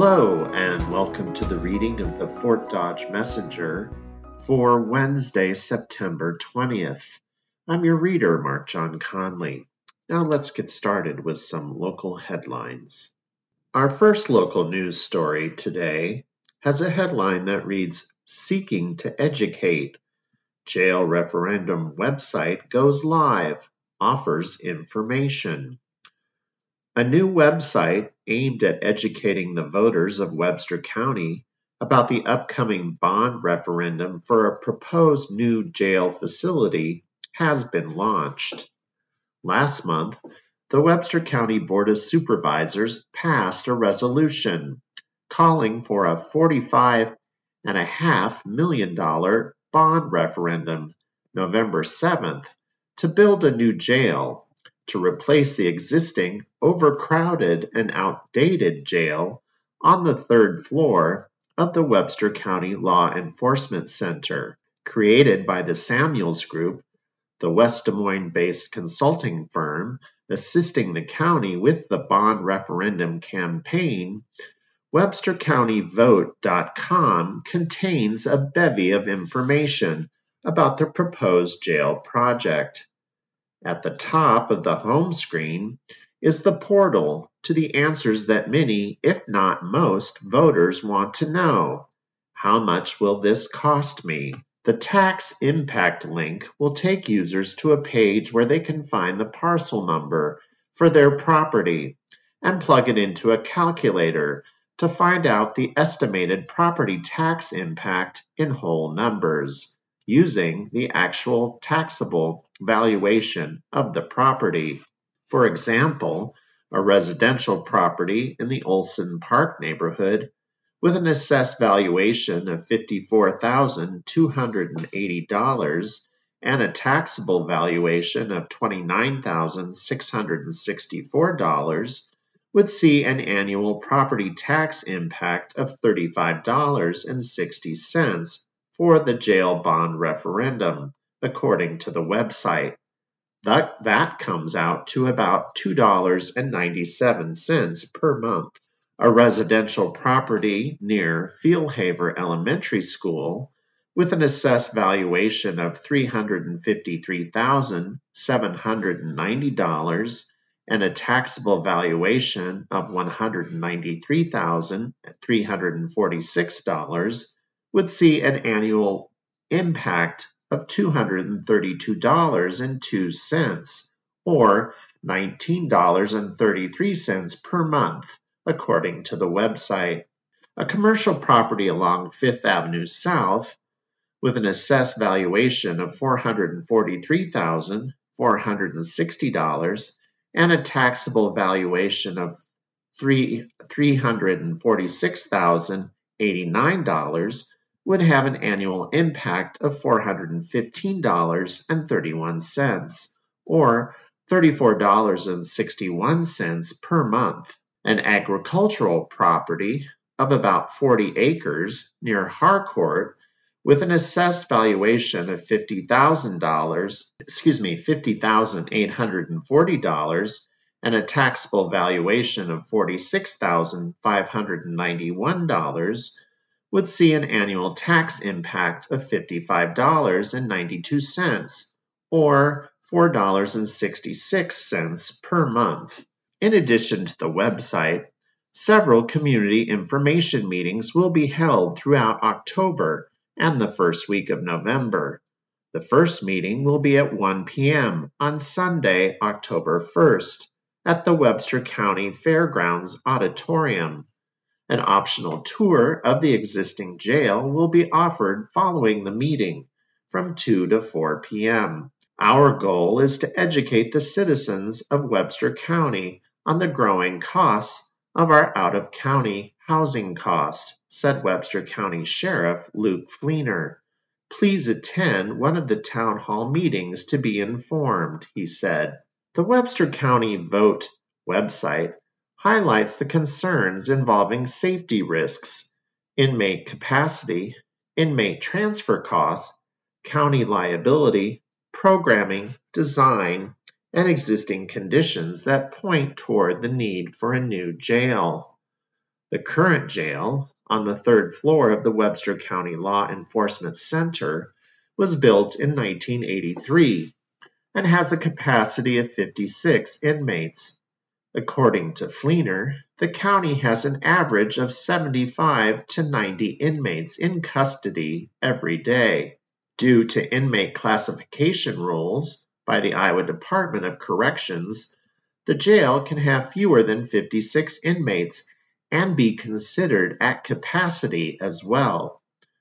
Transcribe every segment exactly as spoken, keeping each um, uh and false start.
Hello, and welcome to the reading of the Fort Dodge Messenger for Wednesday, September twentieth. I'm your reader, Mark John Conley. Now let's get started with some local headlines. Our first local news story today has a headline that reads, Seeking to Educate. Jail referendum website goes live, offers information. A new website aimed at educating the voters of Webster County about the upcoming bond referendum for a proposed new jail facility has been launched. Last month, the Webster County Board of Supervisors passed a resolution calling for a forty-five point five million dollars bond referendum November seventh to build a new jail to replace the existing overcrowded and outdated jail on the third floor of the Webster County Law Enforcement Center. Created by the Samuels Group, the West Des Moines-based consulting firm assisting the county with the bond referendum campaign, Webster County Vote dot com contains a bevy of information about the proposed jail project. At the top of the home screen is the portal to the answers that many, if not most, voters want to know. How much will this cost me? The tax impact link will take users to a page where they can find the parcel number for their property and plug it into a calculator to find out the estimated property tax impact in whole numbers, using the actual taxable valuation of the property. For example, a residential property in the Olson Park neighborhood with an assessed valuation of fifty-four thousand two hundred eighty dollars and a taxable valuation of twenty-nine thousand six hundred sixty-four dollars would see an annual property tax impact of thirty-five dollars and sixty cents for the jail bond referendum, according to the website. That, that comes out to about two dollars and ninety-seven cents per month. A residential property near Fieldhaver Elementary School with an assessed valuation of three hundred fifty-three thousand seven hundred ninety dollars and a taxable valuation of one hundred ninety-three thousand three hundred forty-six dollars would see an annual impact of two hundred thirty-two dollars and two cents, or nineteen dollars and thirty-three cents per month, according to the website. A commercial property along Fifth Avenue South with an assessed valuation of four hundred forty-three thousand four hundred sixty dollars and a taxable valuation of three hundred forty-six thousand eighty-nine dollars would have an annual impact of four hundred fifteen dollars and thirty-one cents, or thirty-four dollars and sixty-one cents per month. An agricultural property of about forty acres near Harcourt with an assessed valuation of fifty thousand dollars, excuse me, fifty thousand eight hundred forty dollars and a taxable valuation of forty-six thousand five hundred ninety-one dollars would see an annual tax impact of fifty-five dollars and ninety-two cents, or four dollars and sixty-six cents per month. In addition to the website, several community information meetings will be held throughout October and the first week of November. The first meeting will be at one p m on Sunday, October first, at the Webster County Fairgrounds Auditorium. An optional tour of the existing jail will be offered following the meeting from two to four p m Our goal is to educate the citizens of Webster County on the growing costs of our out-of-county housing cost, said Webster County Sheriff Luke Fleener. Please attend one of the town hall meetings to be informed, he said. The Webster County Vote website highlights the concerns involving safety risks, inmate capacity, inmate transfer costs, county liability, programming, design, and existing conditions that point toward the need for a new jail. The current jail, on the third floor of the Webster County Law Enforcement Center, was built in nineteen eighty-three and has a capacity of fifty-six inmates. According to Fleener, the county has an average of seventy-five to ninety inmates in custody every day. Due to inmate classification rules by the Iowa Department of Corrections, the jail can have fewer than fifty-six inmates and be considered at capacity as well.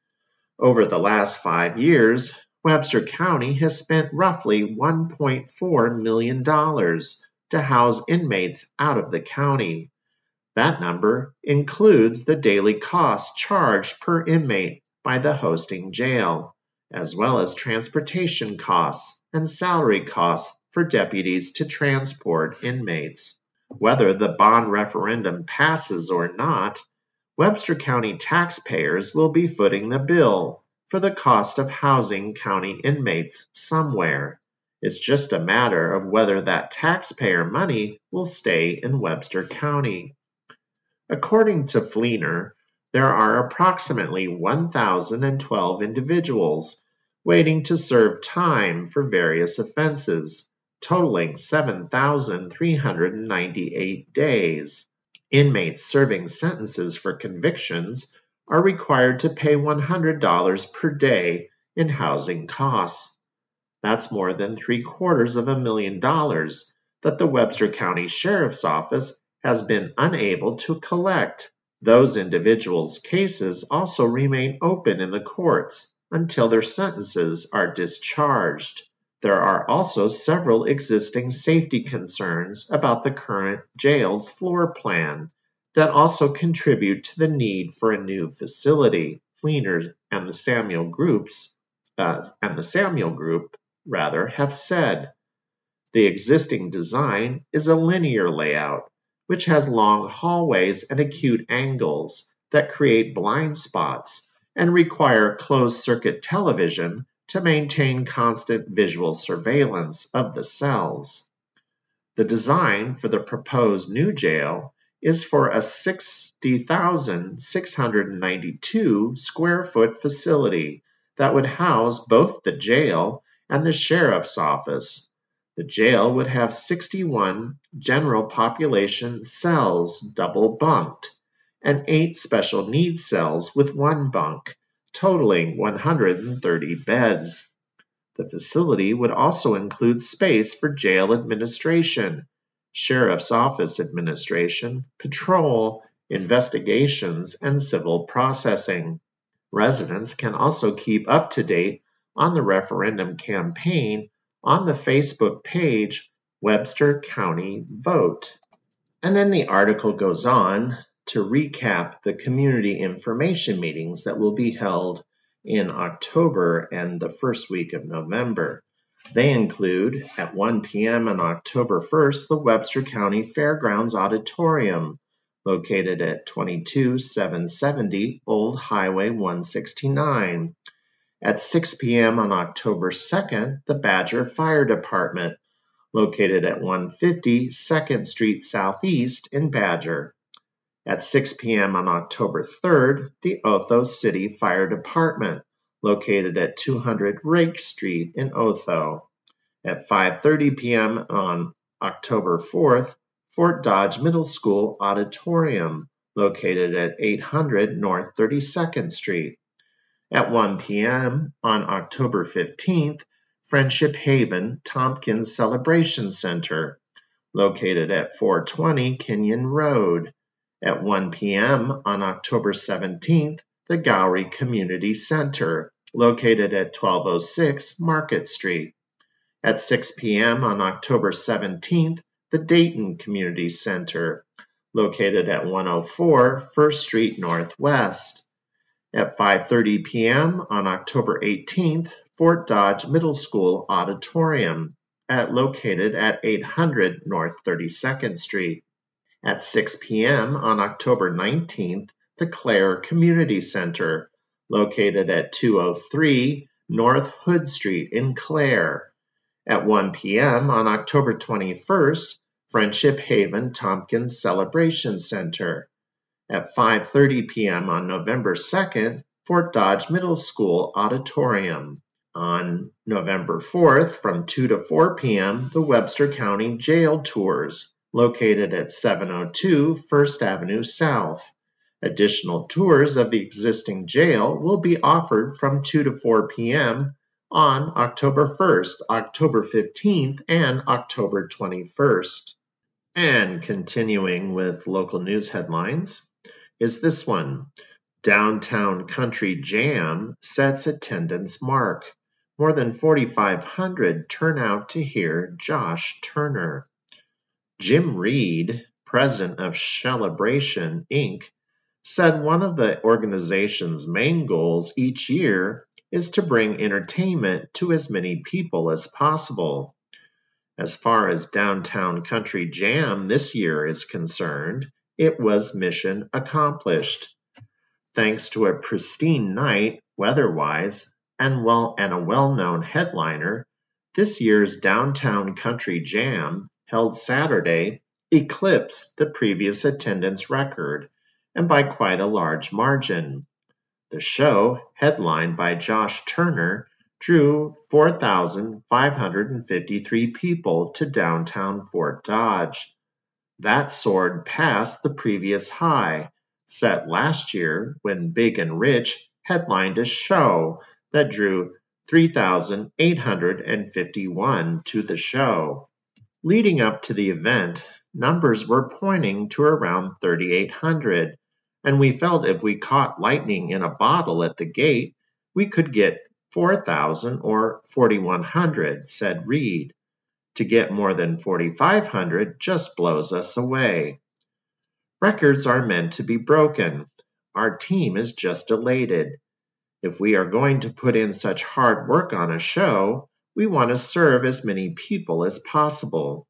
Over the last five years, Webster County has spent roughly one point four million dollars to house inmates out of the county. That number includes the daily cost charged per inmate by the hosting jail, as well as transportation costs and salary costs for deputies to transport inmates. Whether the bond referendum passes or not, Webster County taxpayers will be footing the bill for the cost of housing county inmates somewhere. It's just a matter of whether that taxpayer money will stay in Webster County. According to Fleener, there are approximately one thousand twelve individuals waiting to serve time for various offenses, totaling seven thousand three hundred ninety-eight days. Inmates serving sentences for convictions are required to pay one hundred dollars per day in housing costs. That's more than three quarters of a million dollars that the Webster County Sheriff's Office has been unable to collect. Those individuals' cases also remain open in the courts until their sentences are discharged. There are also several existing safety concerns about the current jail's floor plan that also contribute to the need for a new facility. Fleener and the Samuel groups uh, and the Samuel Group rather have said the existing design is a linear layout, which has long hallways and acute angles that create blind spots and require closed-circuit television to maintain constant visual surveillance of the cells. The design for the proposed new jail is for a sixty thousand six hundred ninety-two square foot facility that would house both the jail and the sheriff's office. The jail would have sixty-one general population cells double bunked and eight special needs cells with one bunk, totaling one hundred thirty beds. The facility would also include space for jail administration, sheriff's office administration, patrol, investigations, and civil processing. Residents can also keep up to date on the referendum campaign on the Facebook page Webster County Vote. And then the article goes on to recap the community information meetings that will be held in October and the first week of November. They include, at one p.m. on October first, the Webster County Fairgrounds Auditorium, located at twenty-two seven seventy Old Highway one sixty-nine. At six p.m. on October second, the Badger Fire Department, located at one fifty second Street Southeast in Badger. At six p.m. on October third, the Otho City Fire Department, located at two hundred Rake Street in Otho. At five thirty p.m. on October fourth, Fort Dodge Middle School Auditorium, located at eight hundred North thirty-second Street. At one p.m. on October fifteenth, Friendship Haven Tompkins Celebration Center, located at four twenty Kenyon Road. At one p.m. on October seventeenth, the Gowrie Community Center, located at twelve oh six Market Street. At six p.m. on October seventeenth, the Dayton Community Center, located at one oh four First Street Northwest. At five thirty p.m. on October eighteenth, Fort Dodge Middle School Auditorium, at, located at eight hundred North thirty-second Street. At six p.m. on October nineteenth, the Clare Community Center, located at two oh three North Hood Street in Clare. At one p.m. on October twenty-first, Friendship Haven Tompkins Celebration Center. At five thirty p m on November second, Fort Dodge Middle School Auditorium. On November fourth, from two to four p m, the Webster County Jail Tours, located at seven oh two First Avenue South. Additional tours of the existing jail will be offered from two to four p m on October first, October fifteenth, and October twenty-first. And continuing with local news headlines is this one. Downtown Country Jam sets attendance mark. More than forty-five hundred turn out to hear Josh Turner. Jim Reed, president of Celebration, Incorporated, said one of the organization's main goals each year is to bring entertainment to as many people as possible. As far as Downtown Country Jam this year is concerned, it was mission accomplished. Thanks to a pristine night, weather-wise, and, well, and a well-known headliner, this year's Downtown Country Jam, held Saturday, eclipsed the previous attendance record, and by quite a large margin. The show, headlined by Josh Turner, drew four thousand five hundred fifty-three people to downtown Fort Dodge. That soared past the previous high, set last year when Big and Rich headlined a show that drew three thousand eight hundred fifty-one to the show. Leading up to the event, numbers were pointing to around thirty-eight hundred, and we felt if we caught lightning in a bottle at the gate, we could get four thousand or forty-one hundred, said Reed. To get more than forty-five hundred just blows us away. Records are meant to be broken. Our team is just elated. If we are going to put in such hard work on a show, we want to serve as many people as possible.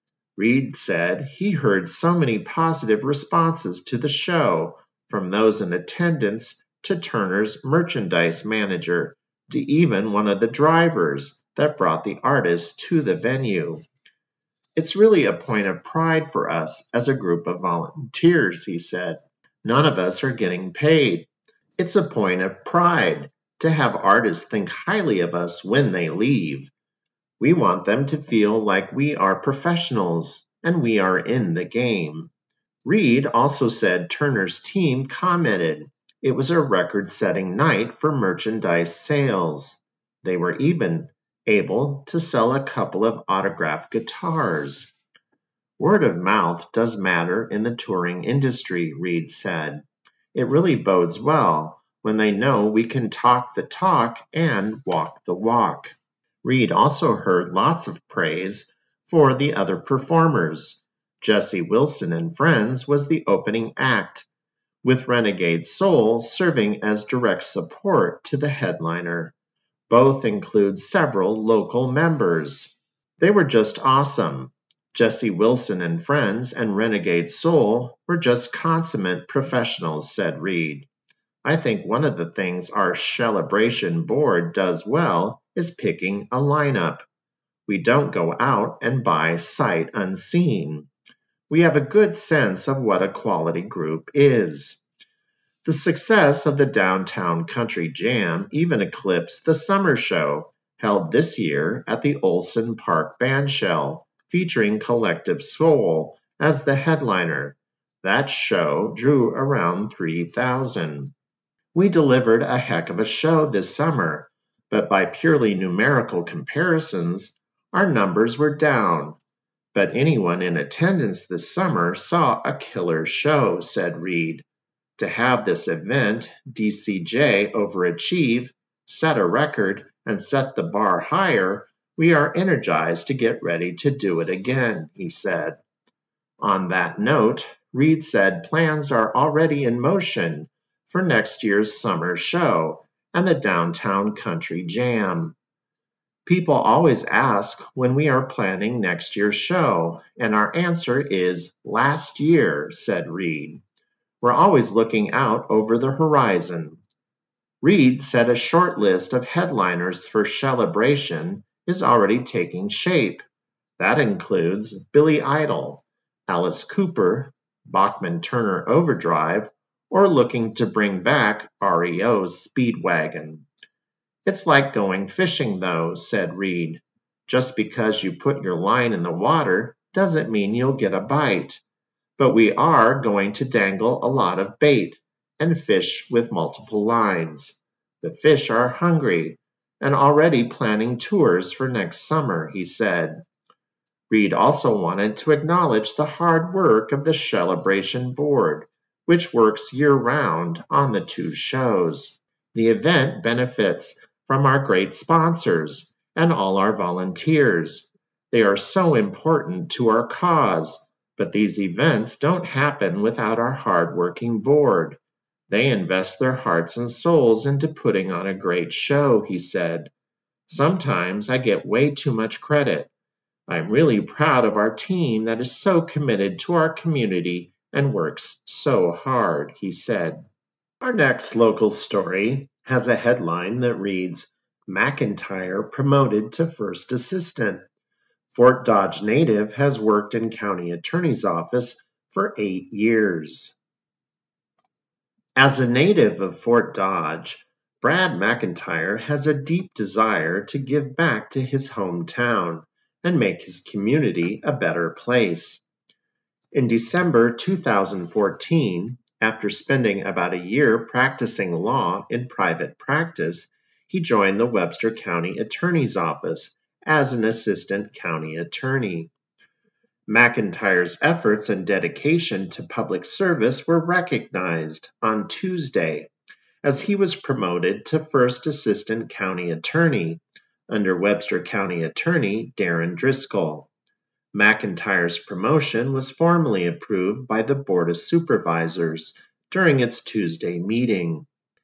Reed said he heard so many positive responses to the show, from those in attendance to Turner's merchandise manager, to even one of the drivers that brought the artists to the venue. It's really a point of pride for us as a group of volunteers, he said. None of us are getting paid. It's a point of pride to have artists think highly of us when they leave. We want them to feel like we are professionals and we are in the game. Reed also said Turner's team commented it was a record-setting night for merchandise sales. They were even able to sell a couple of autographed guitars. Word of mouth does matter in the touring industry, Reed said. It really bodes well when they know we can talk the talk and walk the walk. Reed also heard lots of praise for the other performers. Jesse Wilson and Friends was the opening act, with Renegade Soul serving as direct support to the headliner. Both include several local members. They were just awesome. Jesse Wilson and Friends and Renegade Soul were just consummate professionals, said Reed. I think one of the things our Celebration board does well is picking a lineup. We don't go out and buy sight unseen. We have a good sense of what a quality group is. The success of the Downtown Country Jam even eclipsed the summer show held this year at the Olson Park Bandshell, featuring Collective Soul as the headliner. That show drew around three thousand. We delivered a heck of a show this summer, but by purely numerical comparisons, our numbers were down. But anyone in attendance this summer saw a killer show, said Reed. To have this event, D C J, overachieve, set a record, and set the bar higher, we are energized to get ready to do it again, he said. On that note, Reed said plans are already in motion for next year's summer show and the Downtown Country Jam. People always ask when we are planning next year's show, and our answer is last year, said Reed. We're always looking out over the horizon. Reed said a short list of headliners for Celebration is already taking shape. That includes Billy Idol, Alice Cooper, Bachman-Turner Overdrive, or looking to bring back R E O's Speedwagon. It's like going fishing, though, said Reed. Just because you put your line in the water doesn't mean you'll get a bite. But we are going to dangle a lot of bait and fish with multiple lines. The fish are hungry and already planning tours for next summer, he said. Reed also wanted to acknowledge the hard work of the Celebration Board, which works year-round on the two shows. The event benefits from our great sponsors and all our volunteers. They are so important to our cause, but these events don't happen without our hard-working board. They invest their hearts and souls into putting on a great show, he said. Sometimes I get way too much credit. I'm really proud of our team that is so committed to our community and works so hard, he said. Our next local story has a headline that reads, McIntyre promoted to first assistant. Fort Dodge native has worked in county attorney's office for eight years. As a native of Fort Dodge, Brad McIntyre has a deep desire to give back to his hometown and make his community a better place. In December two thousand fourteen, after spending about a year practicing law in private practice, he joined the Webster County Attorney's Office as an assistant county attorney. McIntyre's efforts and dedication to public service were recognized on Tuesday as he was promoted to first assistant county attorney under Webster County Attorney Darren Driscoll. McIntyre's promotion was formally approved by the Board of Supervisors during its Tuesday meeting.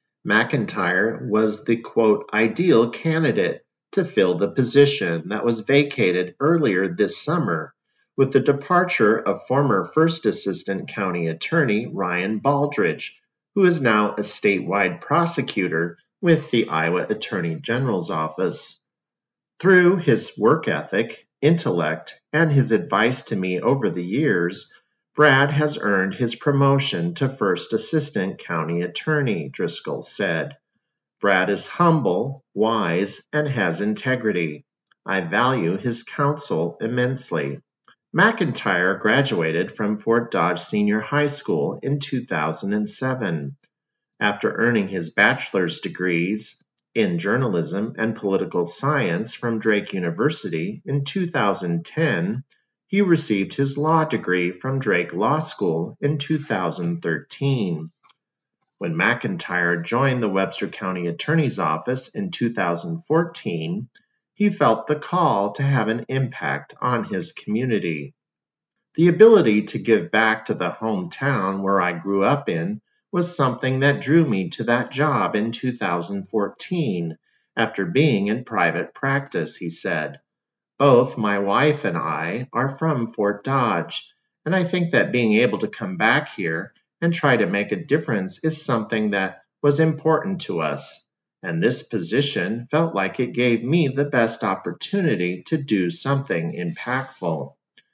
McIntyre was the, quote, ideal candidate to fill the position that was vacated earlier this summer with the departure of former First Assistant County Attorney Ryan Baldridge, who is now a statewide prosecutor with the Iowa Attorney General's Office. Through his work ethic, intellect, and his advice to me over the years, Brad has earned his promotion to First Assistant County Attorney, Driscoll said. Brad is humble, wise, and has integrity. I value his counsel immensely. McIntyre graduated from Fort Dodge Senior High School in two thousand seven. After earning his bachelor's degrees in journalism and political science from Drake University in two thousand ten, he received his law degree from Drake Law School in two thousand thirteen. When McIntyre joined the Webster County Attorney's Office in two thousand fourteen, he felt the call to have an impact on his community. The ability to give back to the hometown where I grew up in was something that drew me to that job in two thousand fourteen after being in private practice, he said. Both my wife and I are from Fort Dodge, and I think that being able to come back here and try to make a difference is something that was important to us, and this position felt like it gave me the best opportunity to do something impactful.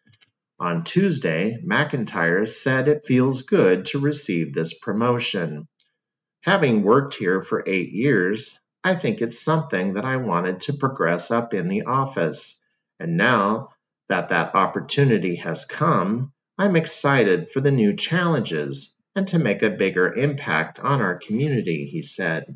On Tuesday, McIntyre said it feels good to receive this promotion. Having worked here for eight years, I think it's something that I wanted to progress up in the office, and now that that opportunity has come, I'm excited for the new challenges and to make a bigger impact on our community, he said.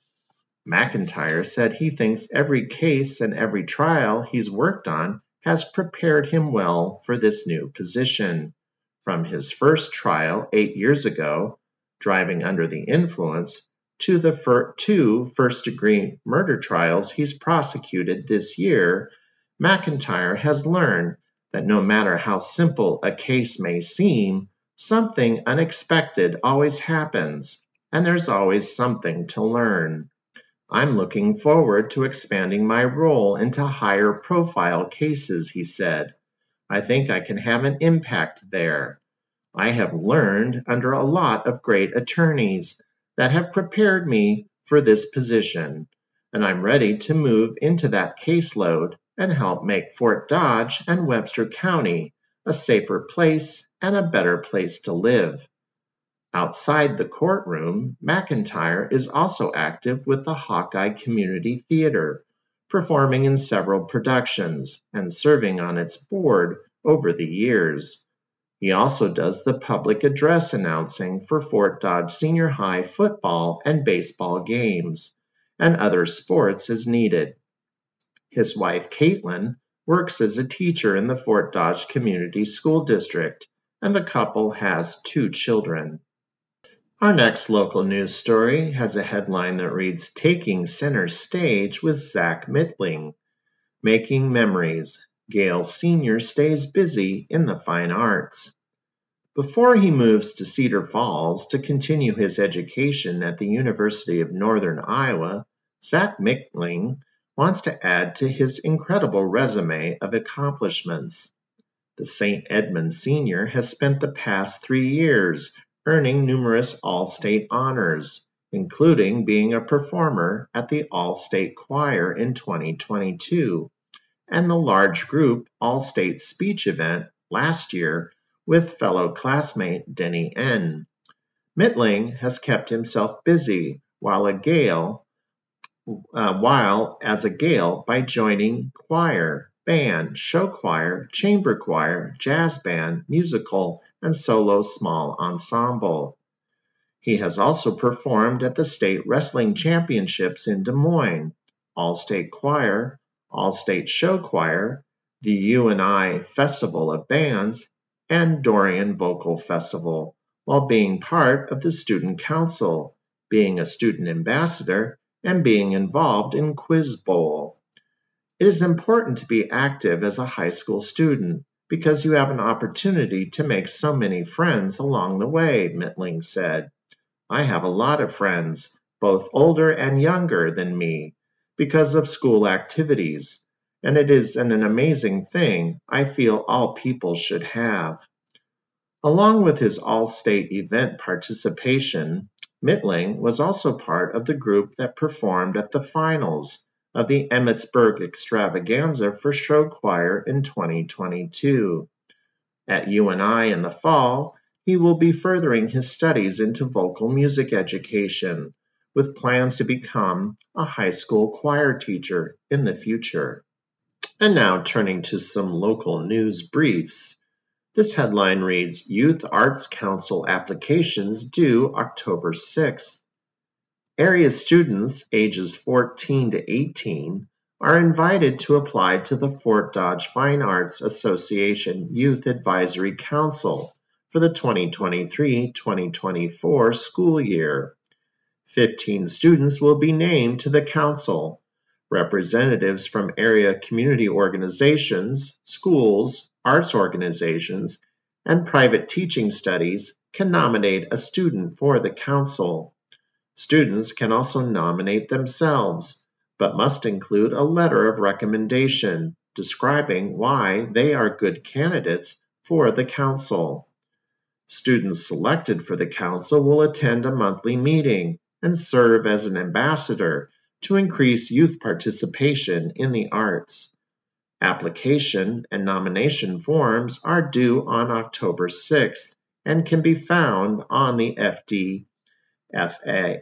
McIntyre said he thinks every case and every trial he's worked on has prepared him well for this new position. From his first trial eight years ago, driving under the influence, to the fir- two first-degree murder trials he's prosecuted this year, McIntyre has learned that no matter how simple a case may seem, something unexpected always happens, and there's always something to learn. I'm looking forward to expanding my role into higher profile cases, he said. I think I can have an impact there. I have learned under a lot of great attorneys that have prepared me for this position, and I'm ready to move into that caseload and help make Fort Dodge and Webster County a safer place, and a better place to live. Outside the courtroom, McIntyre is also active with the Hawkeye Community Theater, performing in several productions and serving on its board over the years. He also does the public address announcing for Fort Dodge Senior High football and baseball games, and other sports as needed. His wife, Caitlin, works as a teacher in the Fort Dodge Community School District, and the couple has two children. Our next local news story has a headline that reads, "Taking Center Stage with Zach Mittling. Making Memories. Gale Senior Stays Busy in the Fine Arts." Before he moves to Cedar Falls to continue his education at the University of Northern Iowa, Zach Mittling wants to add to his incredible resume of accomplishments. The Saint Edmund Senior has spent the past three years earning numerous All-State honors, including being a performer at the All-State Choir in twenty twenty-two and the large group All-State Speech event last year with fellow classmate Denny N. Mittling has kept himself busy while a Gale, uh, while as a Gale by joining choir, band, show choir, chamber choir, jazz band, musical, and solo small ensemble. He has also performed at the State Wrestling Championships in Des Moines, All-State Choir, All-State Show Choir, the U N I Festival of Bands, and Dorian Vocal Festival, while being part of the Student Council, being a student ambassador, and being involved in Quiz Bowl. It is important to be active as a high school student because you have an opportunity to make so many friends along the way, Mittling said. "I have a lot of friends, both older and younger than me, because of school activities, and it is an, an amazing thing I feel all people should have." Along with his all-state event participation, Mittling was also part of the group that performed at the finals of the Emmetsburg Extravaganza for show choir in twenty twenty-two. At U N I in the fall, he will be furthering his studies into vocal music education, with plans to become a high school choir teacher in the future. And now turning to some local news briefs. This headline reads, "Youth Arts Council applications due October sixth. Area students ages fourteen to eighteen are invited to apply to the Fort Dodge Fine Arts Association Youth Advisory Council for the twenty twenty-three twenty twenty-four school year. fifteen students will be named to the council. Representatives from area community organizations, schools, arts organizations, and private teaching studies can nominate a student for the council. Students can also nominate themselves, but must include a letter of recommendation describing why they are good candidates for the council. Students selected for the council will attend a monthly meeting and serve as an ambassador to increase youth participation in the arts. Application and nomination forms are due on October sixth and can be found on the F D F A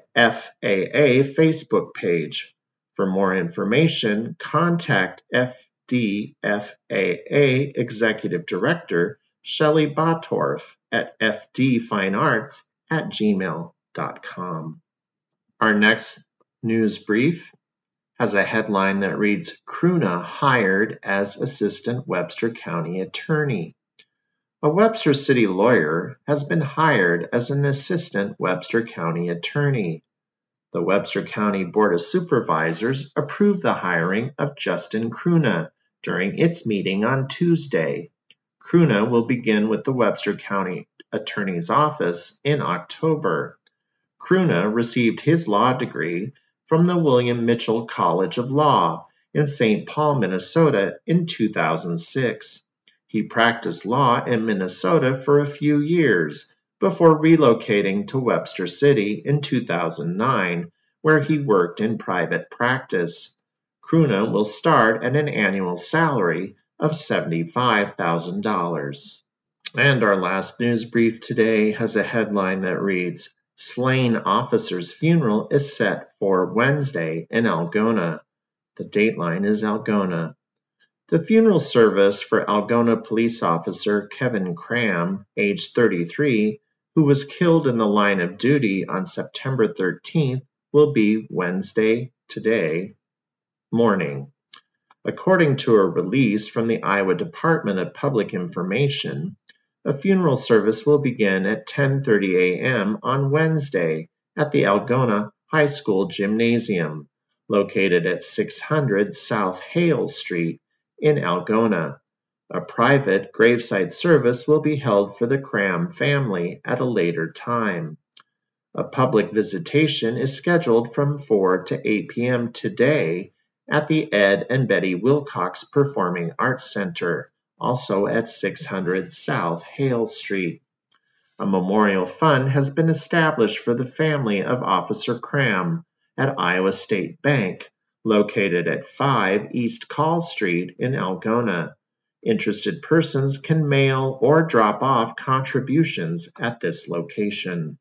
A Facebook page. For more information, contact F D F A A Executive Director Shelley Bottorff at f d fine arts at gmail dot com. Our next news brief has a headline that reads, "Cruna hired as Assistant Webster County Attorney." A Webster City lawyer has been hired as an Assistant Webster County Attorney. The Webster County Board of Supervisors approved the hiring of Justin Cruna during its meeting on Tuesday. Cruna will begin with the Webster County Attorney's Office in October. Cruna received his law degree from the William Mitchell College of Law in Saint Paul, Minnesota in two thousand six. He practiced law in Minnesota for a few years before relocating to Webster City in two thousand nine, where he worked in private practice. Cruna will start at an annual salary of seventy-five thousand dollars. And our last news brief today has a headline that reads, Slain Officer's Funeral is Set for Wednesday in Algona. The dateline is Algona. The funeral service for Algona police officer Kevin Cram, age thirty-three, who was killed in the line of duty on September thirteenth, will be Wednesday, today, morning. According to a release from the Iowa Department of Public Information, a funeral service will begin at ten thirty a.m. on Wednesday at the Algona High School Gymnasium, located at six hundred South Hale Street in Algona. A private graveside service will be held for the Cram family at a later time. A public visitation is scheduled from four to eight p.m. today at the Ed and Betty Wilcox Performing Arts Center, also at six hundred South Hale Street. A memorial fund has been established for the family of Officer Cram at Iowa State Bank, located at five East Call Street in Algona. Interested persons can mail or drop off contributions at this location.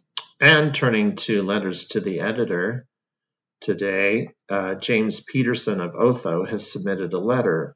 And turning to letters to the editor, today, uh, James Peterson of Otho has submitted a letter.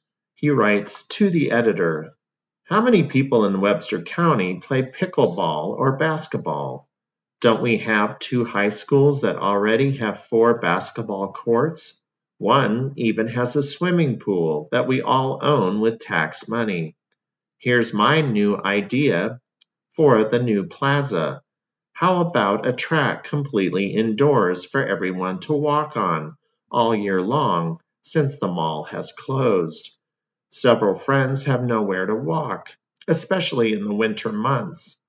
He writes, to the editor, how many people in Webster County play pickleball or basketball? Don't we have two high schools that already have four basketball courts? One even has a swimming pool that we all own with tax money. Here's my new idea for the new plaza. How about a track completely indoors for everyone to walk on all year long since the mall has closed? Several friends have nowhere to walk, especially in the winter months.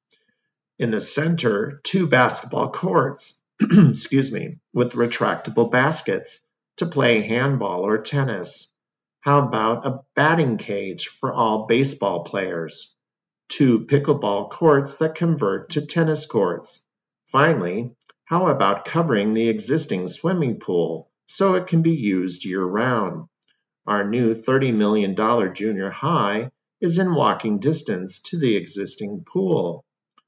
In the center, two basketball courts, excuse me, with retractable baskets to play handball or tennis. How about a batting cage for all baseball players? Two pickleball courts that convert to tennis courts. Finally, how about covering the existing swimming pool so it can be used year-round? Our new thirty million dollars junior high is in walking distance to the existing pool.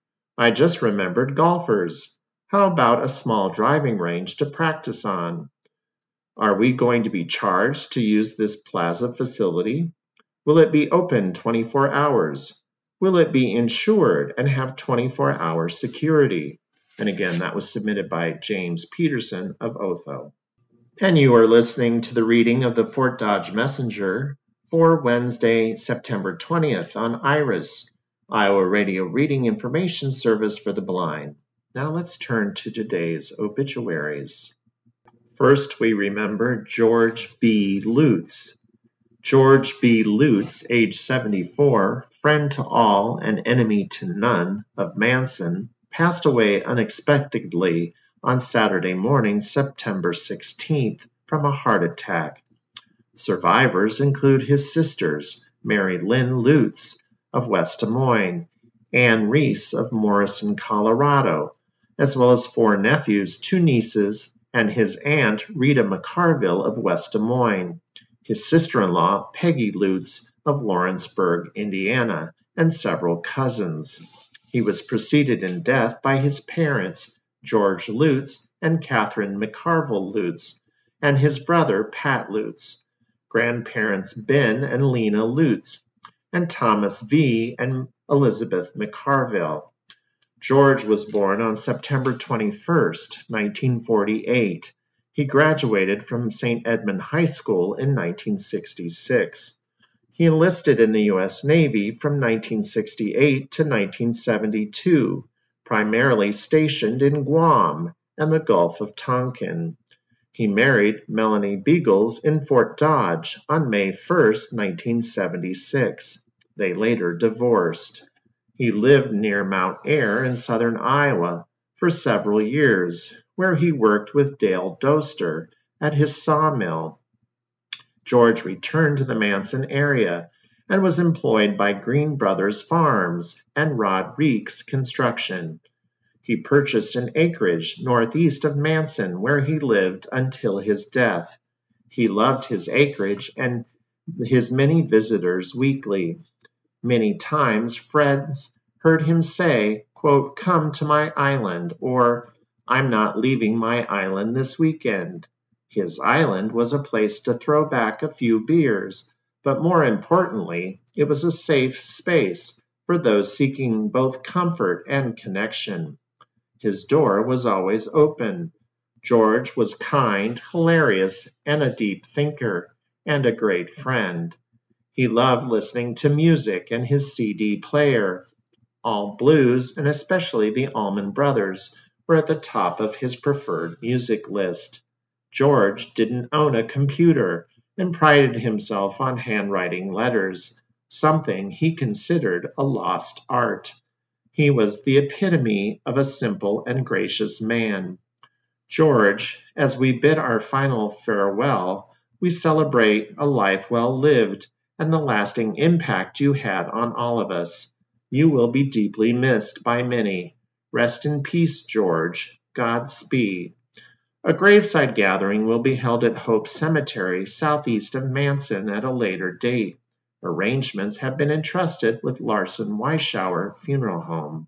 I just remembered golfers. How about a small driving range to practice on? Are we going to be charged to use this plaza facility? Will it be open twenty-four hours? Will it be insured and have twenty-four hour security? And again, that was submitted by James Peterson of Otho. And you are listening to the reading of the Fort Dodge Messenger for Wednesday, September twentieth on IRIS, Iowa Radio Reading Information Service for the Blind. Now let's turn to today's obituaries. First, we remember George B. Lutz. George B. Lutz, age seventy-four, friend to all and enemy to none of Manson, passed away unexpectedly on Saturday morning, September sixteenth, from a heart attack. Survivors include his sisters, Mary Lynn Lutz of West Des Moines, Ann Reese of Morrison, Colorado, as well as four nephews, two nieces, and his aunt, Rita McCarville of West Des Moines, his sister-in-law, Peggy Lutz of Lawrenceburg, Indiana, and several cousins. He was preceded in death by his parents, George Lutz and Catherine McCarville Lutz, and his brother, Pat Lutz, grandparents Ben and Lena Lutz, and Thomas V. and Elizabeth McCarville. George was born on September twenty-first, nineteen forty-eight. He graduated from Saint Edmund High School in nineteen sixty-six. He enlisted in the U S Navy from nineteen sixty-eight to nineteen seventy-two, primarily stationed in Guam and the Gulf of Tonkin. He married Melanie Beagles in Fort Dodge on May first, nineteen seventy-six. They later divorced. He lived near Mount Ayr in southern Iowa for several years, where he worked with Dale Doster at his sawmill. George returned to the Manson area and was employed by Green Brothers Farms and Rod Reeks Construction. He purchased an acreage northeast of Manson where he lived until his death. He loved his acreage and his many visitors weekly. Many times friends heard him say, quote, "Come to my island," or "I'm not leaving my island this weekend." His island was a place to throw back a few beers, but more importantly, it was a safe space for those seeking both comfort and connection. His door was always open. George was kind, hilarious, and a deep thinker, and a great friend. He loved listening to music and his C D player. All blues, and especially the Allman Brothers, were at the top of his preferred music list. George didn't own a computer and prided himself on handwriting letters, something he considered a lost art. He was the epitome of a simple and gracious man. George, as we bid our final farewell, we celebrate a life well lived and the lasting impact you had on all of us. You will be deeply missed by many. Rest in peace, George. Godspeed. A graveside gathering will be held at Hope Cemetery, southeast of Manson, at a later date. Arrangements have been entrusted with Larson Weishauer Funeral Home.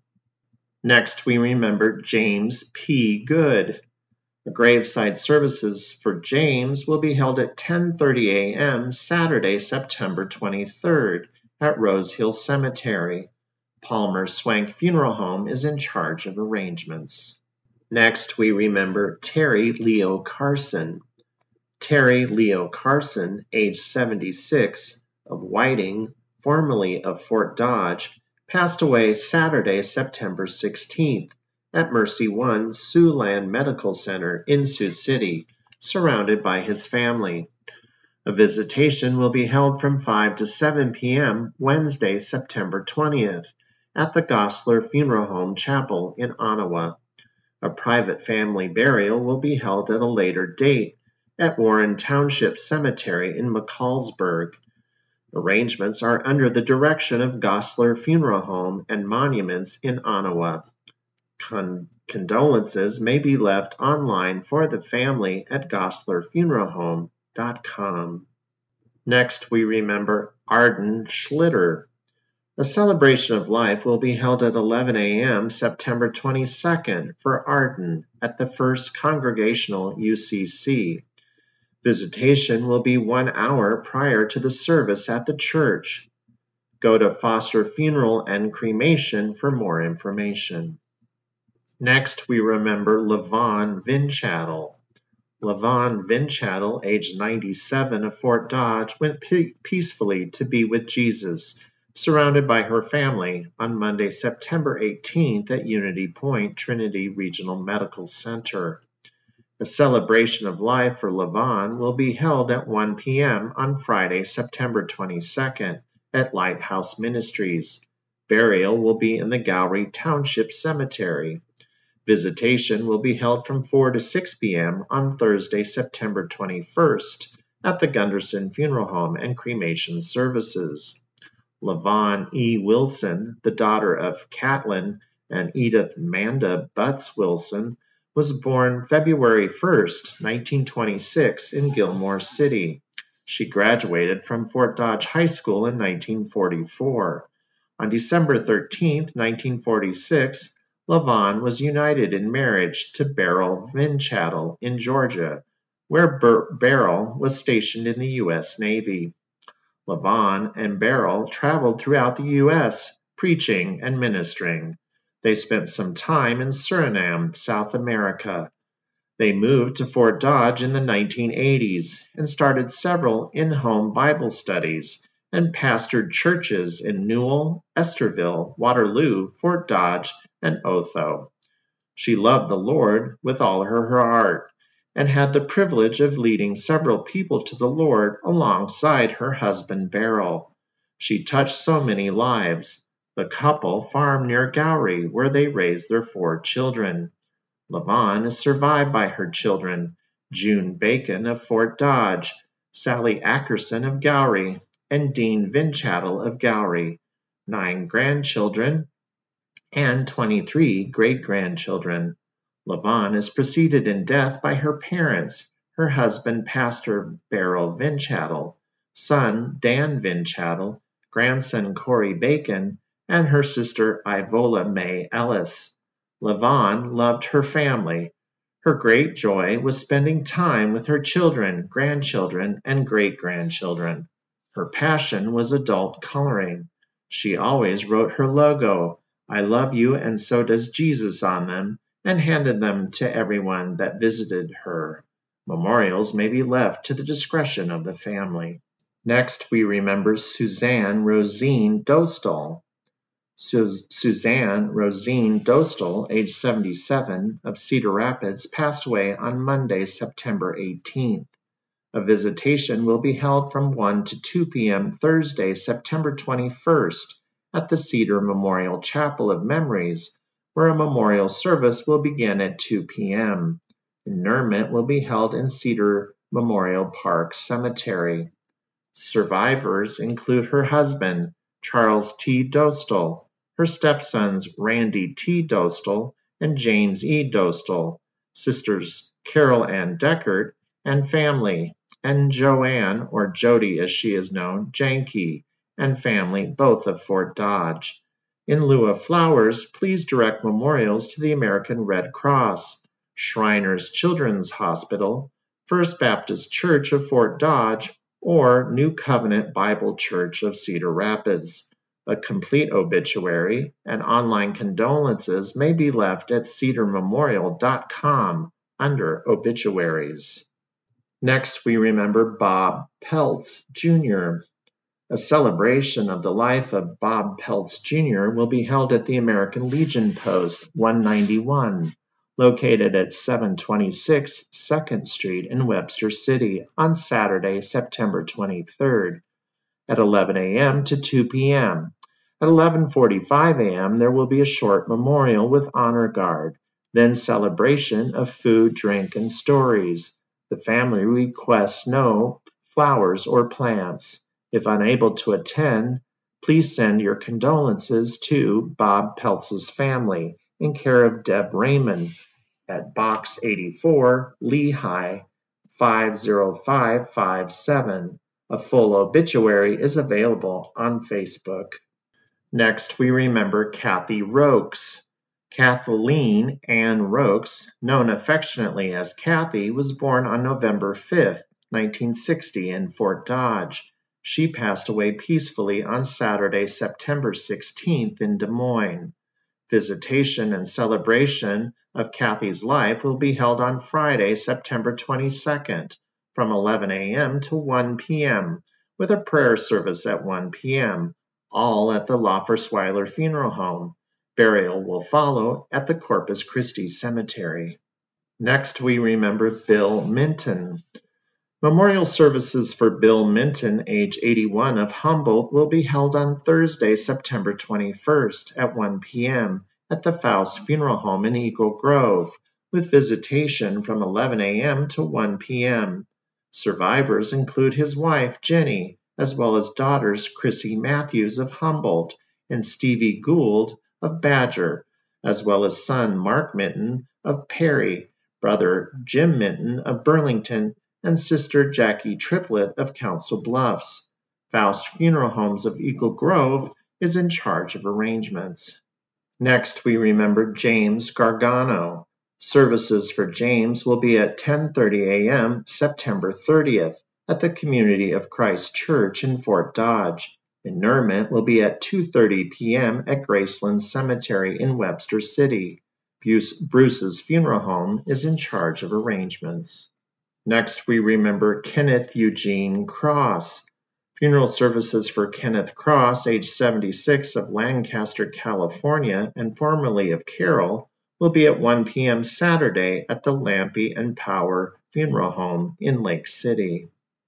Next, we remember James P. Good. The graveside services for James will be held at ten thirty a.m. Saturday, September twenty-third at Rose Hill Cemetery. Palmer Swank Funeral Home is in charge of arrangements. Next, we remember Terry Leo Carson. Terry Leo Carson, age seventy-six, of Whiting, formerly of Fort Dodge, passed away Saturday, September sixteenth. At Mercy One Siouxland Medical Center in Sioux City, surrounded by his family. A visitation will be held from five to seven p.m. Wednesday, September twentieth, at the Gosler Funeral Home Chapel in Ottawa. A private family burial will be held at a later date at Warren Township Cemetery in McCallsburg. Arrangements are under the direction of Gosler Funeral Home and Monuments in Ottawa. Con- condolences may be left online for the family at gosler funeral home dot com. Next, we remember Arden Schlitter. A celebration of life will be held at eleven a.m. September twenty-second for Arden at the First Congregational U C C. Visitation will be one hour prior to the service at the church. Go to Foster Funeral and Cremation for more information. Next, we remember Levon Vinchattel. Levon Vinchattel, age ninety-seven, of Fort Dodge, went pe- peacefully to be with Jesus, surrounded by her family, on Monday, September eighteenth at Unity Point Trinity Regional Medical Center. A celebration of life for Levon will be held at one p.m. on Friday, September twenty-second at Lighthouse Ministries. Burial will be in the Gowrie Township Cemetery. Visitation will be held from four to six p.m. on Thursday, September twenty-first at the Gunderson Funeral Home and Cremation Services. Levon E. Wilson, the daughter of Catlin and Edith Manda Butts Wilson, was born February first, nineteen twenty-six in Gilmore City. She graduated from Fort Dodge High School in nineteen forty-four. On December thirteenth, nineteen forty-six, Levon was united in marriage to Beryl Vinchattel in Georgia, where Ber- Beryl was stationed in the U S Navy. Levon and Beryl traveled throughout the U S preaching and ministering. They spent some time in Suriname, South America. They moved to Fort Dodge in the nineteen eighties and started several in-home Bible studies and pastored churches in Newell, Esterville, Waterloo, Fort Dodge, and Otho. She loved the Lord with all her, her heart and had the privilege of leading several people to the Lord alongside her husband Beryl. She touched so many lives. The couple farmed near Gowrie, where they raised their four children. Levon is survived by her children, June Bacon of Fort Dodge, Sally Ackerson of Gowrie, and Dean Vinchattel of Gowrie, nine grandchildren, and twenty-three great-grandchildren. Levon is preceded in death by her parents, her husband, Pastor Beryl Vinchattel, son Dan Vinchattel, grandson Corey Bacon, and her sister Ivola May Ellis. LaVon loved her family. Her great joy was spending time with her children, grandchildren, and great-grandchildren. Her passion was adult coloring. She always wrote her logo, "I love you and so does Jesus," on them, and handed them to everyone that visited her. Memorials may be left to the discretion of the family. Next, we remember Suzanne Rosine Dostal. Sus- Suzanne Rosine Dostal, age seventy-seven, of Cedar Rapids, passed away on Monday, September eighteenth. A visitation will be held from one to two p.m. Thursday, September twenty-first, at the Cedar Memorial Chapel of Memories, where a memorial service will begin at two p.m. Interment will be held in Cedar Memorial Park Cemetery. Survivors include her husband, Charles T. Dostal, her stepsons Randy T. Dostal and James E. Dostal, sisters Carol Ann Deckert and family, and Joanne, or Jody as she is known, Janke, and family, both of Fort Dodge. In lieu of flowers, please direct memorials to the American Red Cross, Shriners Children's Hospital, First Baptist Church of Fort Dodge, or New Covenant Bible Church of Cedar Rapids. A complete obituary and online condolences may be left at cedar memorial dot com under obituaries. Next, we remember Bob Peltz, Junior A celebration of the life of Bob Peltz, Junior will be held at the American Legion Post one ninety-one, located at seven twenty-six second Street in Webster City on Saturday, September twenty-third, at eleven a.m. to two p.m. At eleven forty-five a.m., there will be a short memorial with honor guard, then celebration of food, drink, and stories. The family requests no flowers or plants. If unable to attend, please send your condolences to Bob Peltz's family in care of Deb Raymond at Box eighty-four, Lehigh, five oh five five seven. A full obituary is available on Facebook. Next, we remember Kathy Rokes. Kathleen Ann Rokes, known affectionately as Kathy, was born on November fifth, nineteen sixty in Fort Dodge. She passed away peacefully on Saturday, September sixteenth in Des Moines. Visitation and celebration of Kathy's life will be held on Friday, September twenty-second, from eleven a.m. to one p.m., with a prayer service at one p.m., all at the Laufersweiler Funeral Home. Burial will follow at the Corpus Christi Cemetery. Next, we remember Bill Minton. Memorial services for Bill Minton, age eighty-one, of Humboldt, will be held on Thursday, September twenty-first at one p.m. at the Faust Funeral Home in Eagle Grove, with visitation from eleven a.m. to one p.m. Survivors include his wife, Jenny, as well as daughters Chrissy Matthews of Humboldt and Stevie Gould of Badger, as well as son Mark Minton of Perry, brother Jim Minton of Burlington, and sister Jackie Triplett of Council Bluffs. Faust Funeral Homes of Eagle Grove is in charge of arrangements. Next, we remember James Gargano. Services for James will be at ten thirty a.m. September thirtieth at the Community of Christ Church in Fort Dodge. Interment will be at two thirty p.m. at Graceland Cemetery in Webster City. Bruce, Bruce's Funeral Home is in charge of arrangements. Next, we remember Kenneth Eugene Cross. Funeral services for Kenneth Cross, age seventy-six, of Lancaster, California, and formerly of Carroll, will be at one p.m. Saturday at the Lampe and Power Funeral Home in Lake City.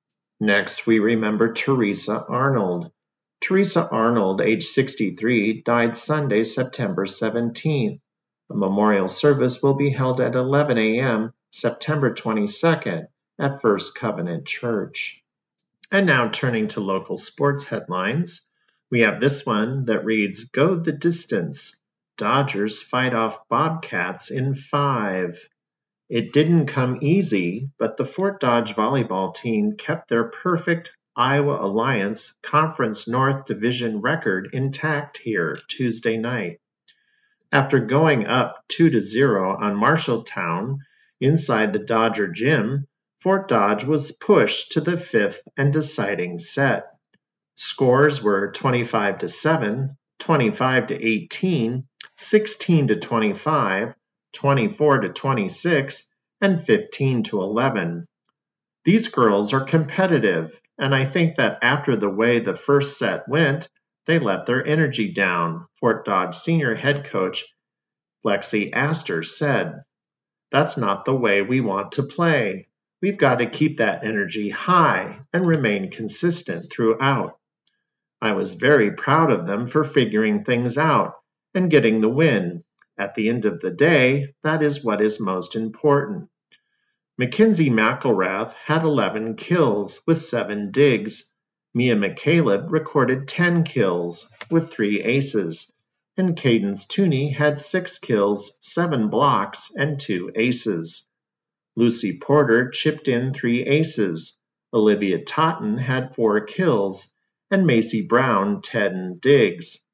Next, we remember Teresa Arnold. Teresa Arnold, age sixty-three, died Sunday, September seventeenth. A memorial service will be held at eleven a.m. September twenty-second at First Covenant Church. And now turning to local sports headlines, we have this one that reads, "Go the distance. Dodgers fight off Bobcats in five." It didn't come easy, but the Fort Dodge volleyball team kept their perfect Iowa Alliance Conference North Division record intact here Tuesday night. After going up two to zero on Marshalltown inside the Dodger gym, Fort Dodge was pushed to the fifth and deciding set. Scores were twenty-five to seven, twenty-five to eighteen, sixteen to twenty-five, twenty-four to twenty-six, and fifteen to eleven. These girls are competitive, and I think that after the way the first set went, they let their energy down, Fort Dodge senior head coach Lexi Astor said. That's not the way we want to play. We've got to keep that energy high and remain consistent throughout. I was very proud of them for figuring things out and getting the win. At the end of the day, that is what is most important. Mackenzie McElrath had eleven kills with seven digs. Mia McCaleb recorded ten kills with three aces, and Cadence Tooney had six kills, seven blocks, and two aces. Lucy Porter chipped in three aces. Olivia Totten had four kills, and Macy Brown ten digs.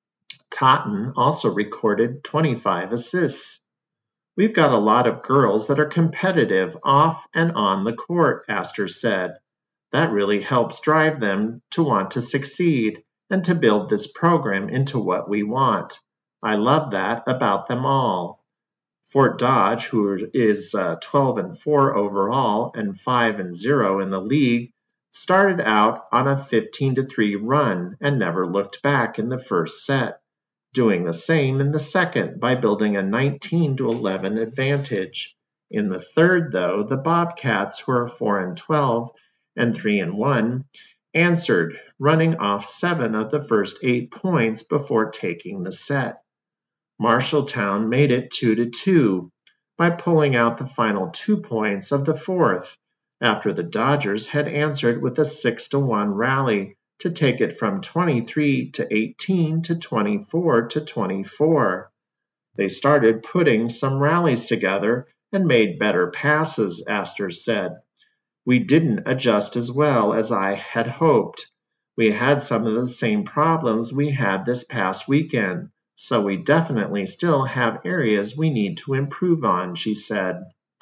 Totten also recorded twenty-five assists. We've got a lot of girls that are competitive off and on the court, Astor said. That really helps drive them to want to succeed and to build this program into what we want. I love that about them all. Fort Dodge, who is uh, twelve and four overall and five and zero in the league, started out on a fifteen to three run and never looked back in the first set, doing the same in the second by building a nineteen to eleven advantage. In the third, though, the Bobcats, who are four and twelve and three and one, answered, running off seven of the first eight points before taking the set. Marshalltown made it two to two by pulling out the final two points of the fourth after the Dodgers had answered with a six to one rally to take it from twenty-three to eighteen to twenty-four to twenty-four. They started putting some rallies together and made better passes, Astor said. We didn't adjust as well as I had hoped. We had some of the same problems we had this past weekend, so we definitely still have areas we need to improve on, she said.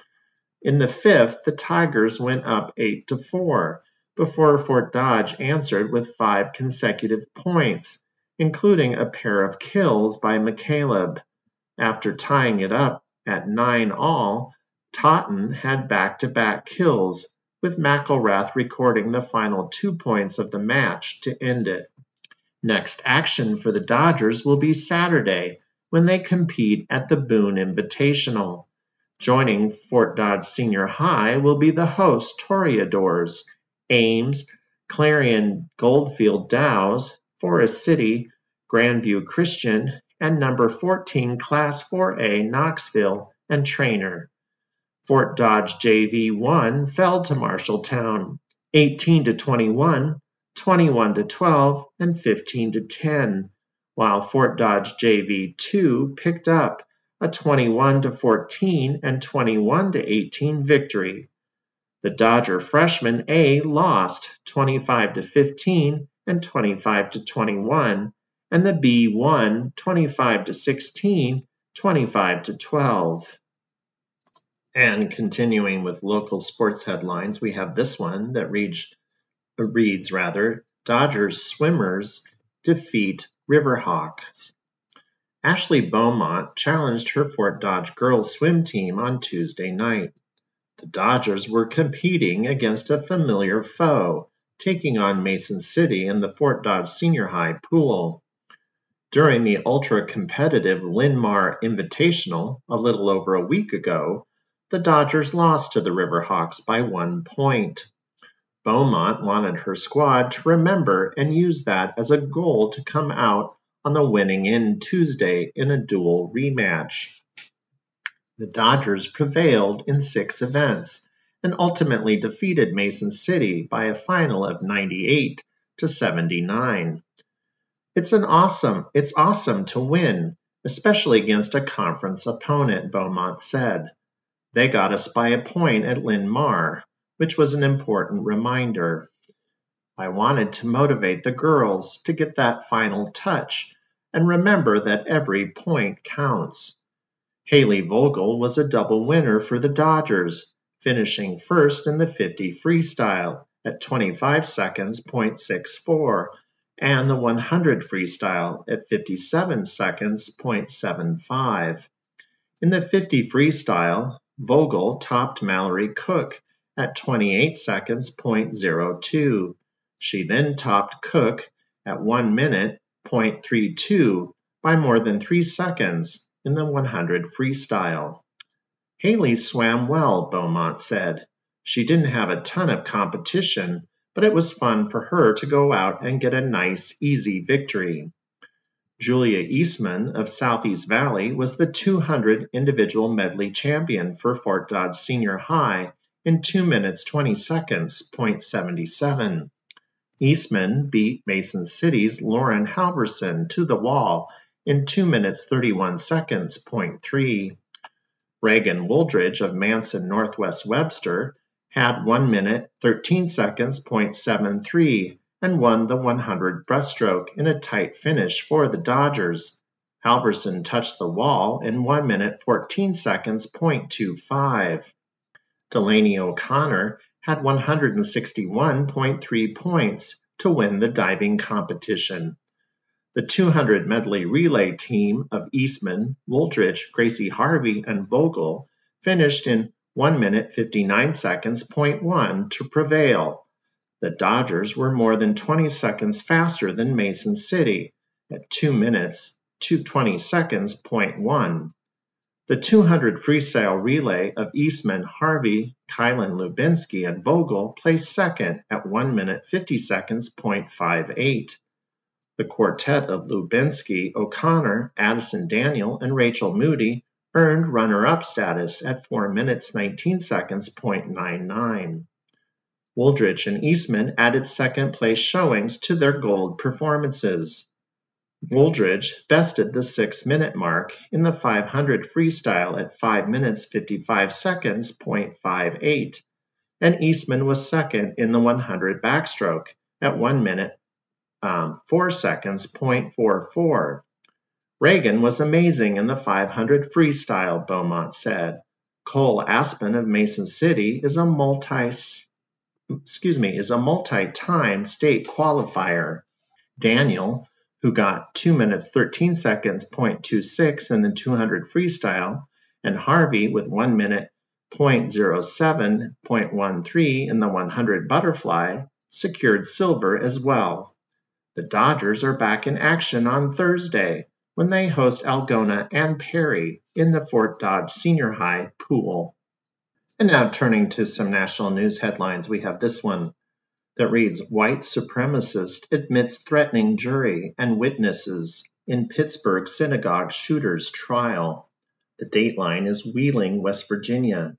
In the fifth, the Tigers went up eight to four before Fort Dodge answered with five consecutive points, including a pair of kills by McCaleb. After tying it up at nine all, Totten had back-to-back kills, with McElrath recording the final two points of the match to end it. Next action for the Dodgers will be Saturday, when they compete at the Boone Invitational. Joining Fort Dodge Senior High will be the host Toreadors, Ames, Clarion Goldfield Dows, Forest City, Grandview Christian, and number fourteen Class four A Knoxville and Trainer. Fort Dodge J V one fell to Marshalltown, eighteen to twenty-one, twenty-one to twelve, and fifteen to ten, while Fort Dodge J V two picked up a twenty-one to fourteen and twenty-one to eighteen victory. The Dodger freshman A lost twenty-five to fifteen and twenty-five to twenty-one, and the B won twenty-five to sixteen, twenty-five to twelve. And continuing with local sports headlines, we have this one that reads, reads rather, Dodgers swimmers defeat Riverhawks. Ashley Beaumont challenged her Fort Dodge girls swim team on Tuesday night. The Dodgers were competing against a familiar foe, taking on Mason City in the Fort Dodge Senior High pool. During the ultra-competitive Linn-Mar Invitational a little over a week ago, the Dodgers lost to the Riverhawks by one point. Beaumont wanted her squad to remember and use that as a goal to come out on the winning end Tuesday in a dual rematch. The Dodgers prevailed in six events and ultimately defeated Mason City by a final of ninety-eight to seventy-nine. It's an awesome, it's awesome to win, especially against a conference opponent, Beaumont said. They got us by a point at Linn-Mar, which was an important reminder. I wanted to motivate the girls to get that final touch and remember that every point counts. Haley Vogel was a double winner for the Dodgers, finishing first in the fifty freestyle at twenty-five seconds point six four and the one hundred freestyle at fifty-seven seconds point seven five. In the fifty freestyle, Vogel topped Mallory Cook at twenty-eight seconds point zero two. She then topped Cook at one minute point three two by more than three seconds in the one hundred freestyle. Haley swam well, Beaumont said. She didn't have a ton of competition, but it was fun for her to go out and get a nice, easy victory. Julia Eastman of Southeast Valley was the two hundred individual medley champion for Fort Dodge Senior High in two minutes twenty seconds point seven seven. Eastman beat Mason City's Lauren Halverson to the wall in two minutes thirty-one seconds point three. Reagan Wooldridge of Manson Northwest Webster had one minute thirteen seconds point seven three and won the one hundred breaststroke in a tight finish for the Dodgers. Halverson touched the wall in one minute fourteen seconds point two five. Delaney O'Connor had one hundred sixty-one point three points to win the diving competition. The two hundred medley relay team of Eastman, Wooldridge, Gracie Harvey, and Vogel finished in one minute fifty-nine seconds point one to prevail. The Dodgers were more than twenty seconds faster than Mason City at two minutes twenty seconds point one. The two hundred freestyle relay of Eastman, Harvey, Kylan Lubinsky, and Vogel placed second at one minute fifty seconds point five eight. The quartet of Lubinsky, O'Connor, Addison Daniel, and Rachel Moody earned runner-up status at four minutes nineteen seconds point nine nine. Wooldridge and Eastman added second-place showings to their gold performances. Wooldridge bested the six-minute mark in the five hundred freestyle at five minutes fifty-five seconds point five eight, and Eastman was second in the one hundred backstroke at one minute um, four seconds point four four. Reagan was amazing in the five hundred freestyle, Beaumont said. Cole Aspen of Mason City is a multi, excuse me, is a multi-time state qualifier. Daniel, who got two minutes thirteen seconds point two six in the two hundred freestyle, and Harvey with one minute point zero seven point one three in the one hundred butterfly, secured silver as well. The Dodgers are back in action on Thursday when they host Algona and Perry in the Fort Dodge Senior High pool. And now turning to some national news headlines, we have this one that reads, White supremacist admits threatening jury and witnesses in Pittsburgh synagogue shooter's trial. The dateline is Wheeling, West Virginia.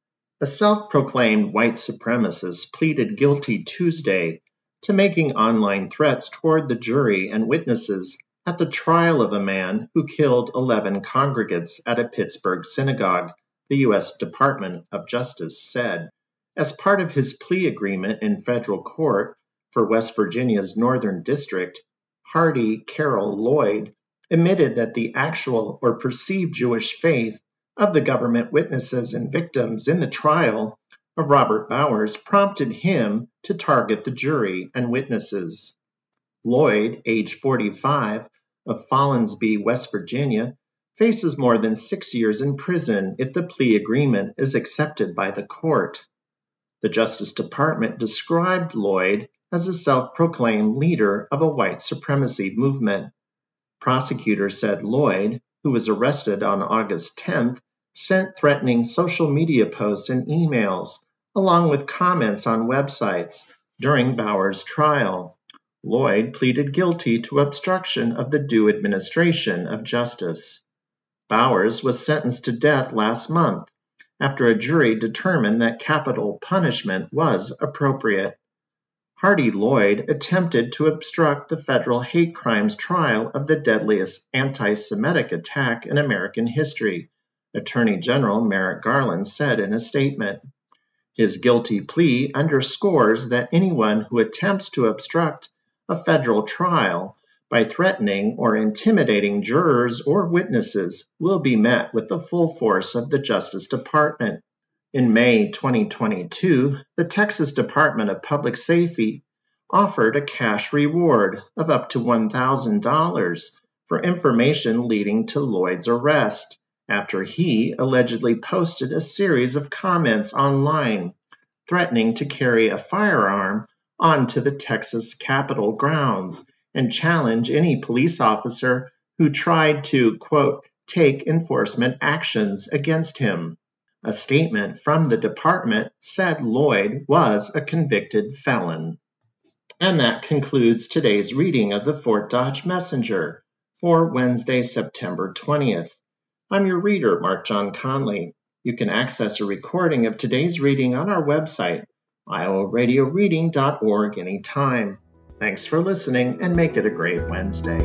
A self-proclaimed white supremacist pleaded guilty Tuesday to making online threats toward the jury and witnesses at the trial of a man who killed eleven congregants at a Pittsburgh synagogue, the U S Department of Justice said. As part of his plea agreement in federal court for West Virginia's Northern District, Hardy Carroll Lloyd admitted that the actual or perceived Jewish faith of the government witnesses and victims in the trial of Robert Bowers prompted him to target the jury and witnesses. Lloyd, age forty-five, of Follansbee, West Virginia, faces more than six years in prison if the plea agreement is accepted by the court. The Justice Department described Lloyd as a self-proclaimed leader of a white supremacy movement. Prosecutors said Lloyd, who was arrested on August tenth, sent threatening social media posts and emails, along with comments on websites, during Bowers' trial. Lloyd pleaded guilty to obstruction of the due administration of justice. Bowers was sentenced to death last month after a jury determined that capital punishment was appropriate. Hardy Lloyd attempted to obstruct the federal hate crimes trial of the deadliest anti-Semitic attack in American history, Attorney General Merrick Garland said in a statement. His guilty plea underscores that anyone who attempts to obstruct a federal trial by threatening or intimidating jurors or witnesses will be met with the full force of the Justice Department. In May twenty twenty-two, the Texas Department of Public Safety offered a cash reward of up to one thousand dollars for information leading to Lloyd's arrest after he allegedly posted a series of comments online threatening to carry a firearm onto the Texas Capitol grounds and challenge any police officer who tried to, quote, take enforcement actions against him. A statement from the department said Lloyd was a convicted felon. And that concludes today's reading of the Fort Dodge Messenger for Wednesday, September twentieth. I'm your reader, Mark John Conley. You can access a recording of today's reading on our website, iowa radio reading dot org, anytime. Thanks for listening, and make it a great Wednesday.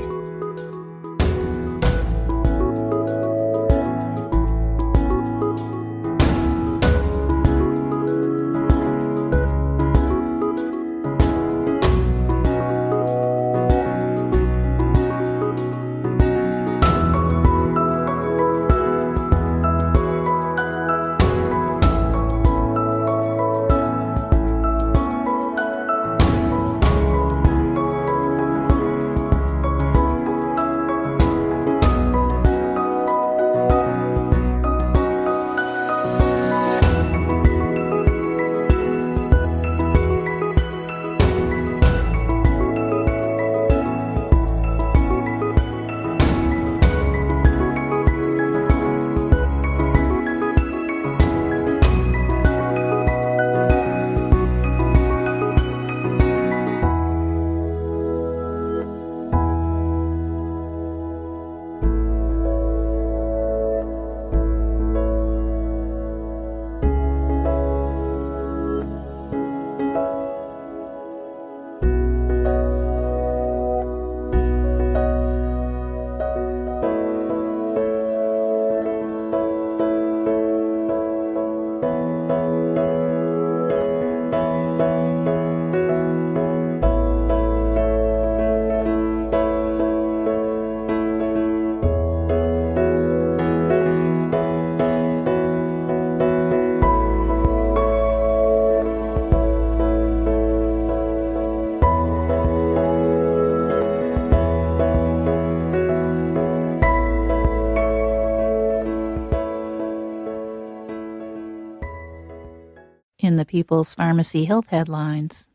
In the People's Pharmacy Health headlines.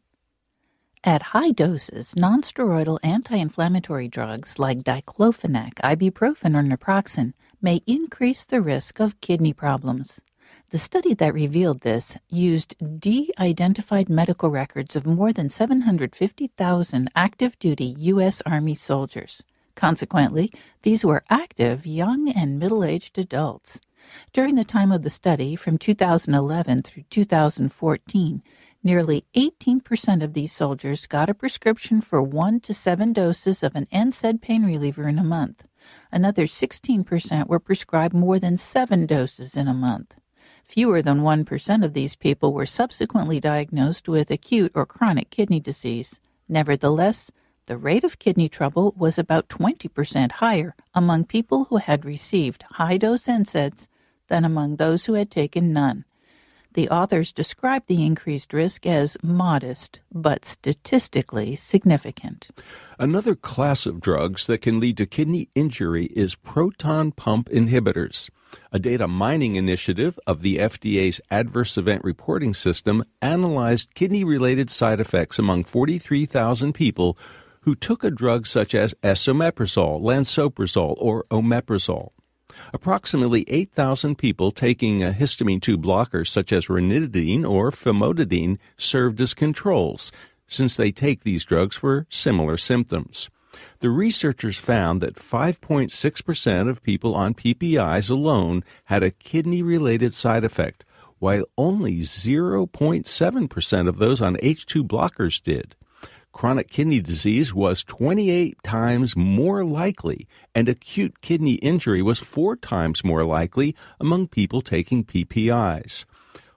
At high doses, nonsteroidal anti-inflammatory drugs like diclofenac, ibuprofen, or naproxen may increase the risk of kidney problems. The study that revealed this used de-identified medical records of more than seven hundred fifty thousand active-duty U S Army soldiers. Consequently, these were active, young, and middle-aged adults. During the time of the study, from two thousand eleven through two thousand fourteen, nearly eighteen percent of these soldiers got a prescription for one to seven doses of an N SAID pain reliever in a month. Another sixteen percent were prescribed more than seven doses in a month. Fewer than one percent of these people were subsequently diagnosed with acute or chronic kidney disease. Nevertheless, the rate of kidney trouble was about twenty percent higher among people who had received high-dose N SAIDs than among those who had taken none. The authors described the increased risk as modest, but statistically significant. Another class of drugs that can lead to kidney injury is proton pump inhibitors. A data mining initiative of the F D A's Adverse Event Reporting System analyzed kidney-related side effects among forty-three thousand people who took a drug such as esomeprazole, lansoprazole, or omeprazole. Approximately eight thousand people taking a histamine two blocker such as ranitidine or famotidine served as controls, since they take these drugs for similar symptoms. The researchers found that five point six percent of people on P P Is alone had a kidney-related side effect, while only zero point seven percent of those on H two blockers did. Chronic kidney disease was twenty-eight times more likely, and acute kidney injury was four times more likely among people taking P P Is.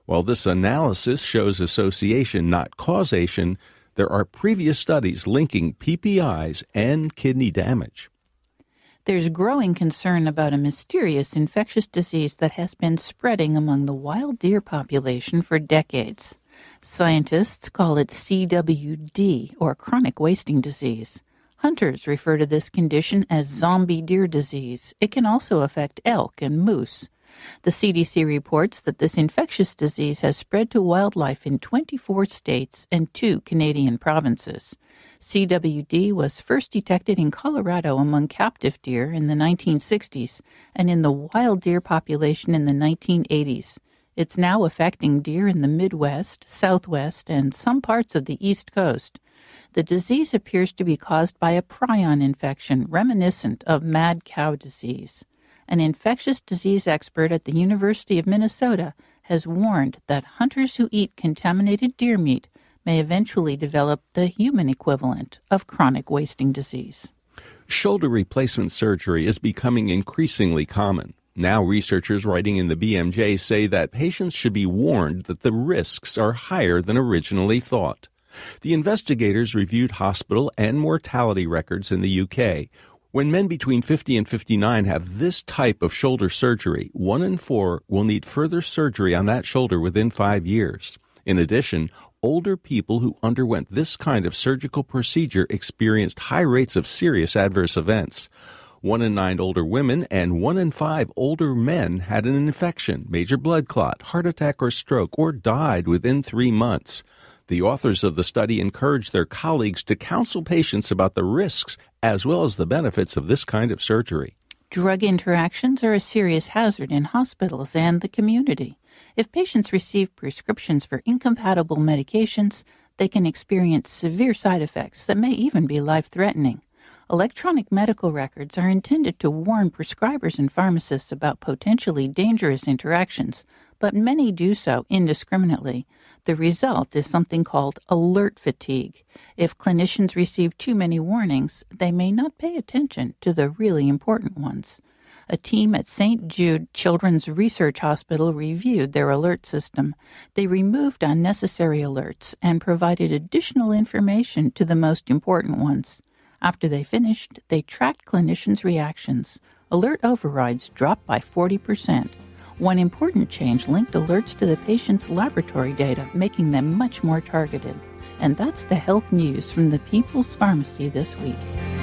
While this analysis shows association, not causation, there are previous studies linking P P Is and kidney damage. There's growing concern about a mysterious infectious disease that has been spreading among the wild deer population for decades. Scientists call it C W D, or chronic wasting disease. Hunters refer to this condition as zombie deer disease. It can also affect elk and moose. The C D C reports that this infectious disease has spread to wildlife in twenty-four states and two Canadian provinces. C W D was first detected in Colorado among captive deer in the nineteen sixties and in the wild deer population in the nineteen eighties. It's now affecting deer in the Midwest, Southwest, and some parts of the East Coast. The disease appears to be caused by a prion infection reminiscent of mad cow disease. An infectious disease expert at the University of Minnesota has warned that hunters who eat contaminated deer meat may eventually develop the human equivalent of chronic wasting disease. Shoulder replacement surgery is becoming increasingly common. Now researchers writing in the B M J say that patients should be warned that the risks are higher than originally thought. The investigators reviewed hospital and mortality records in the U K. When men between fifty and fifty-nine have this type of shoulder surgery, one in four will need further surgery on that shoulder within five years. In addition, older people who underwent this kind of surgical procedure experienced high rates of serious adverse events. One in nine older women and one in five older men had an infection, major blood clot, heart attack or stroke, or died within three months. The authors of the study encouraged their colleagues to counsel patients about the risks as well as the benefits of this kind of surgery. Drug interactions are a serious hazard in hospitals and the community. If patients receive prescriptions for incompatible medications, they can experience severe side effects that may even be life-threatening. Electronic medical records are intended to warn prescribers and pharmacists about potentially dangerous interactions, but many do so indiscriminately. The result is something called alert fatigue. If clinicians receive too many warnings, they may not pay attention to the really important ones. A team at Saint Jude Children's Research Hospital reviewed their alert system. They removed unnecessary alerts and provided additional information to the most important ones. After they finished, they tracked clinicians' reactions. Alert overrides dropped by forty percent. One important change linked alerts to the patient's laboratory data, making them much more targeted. And that's the health news from the People's Pharmacy this week.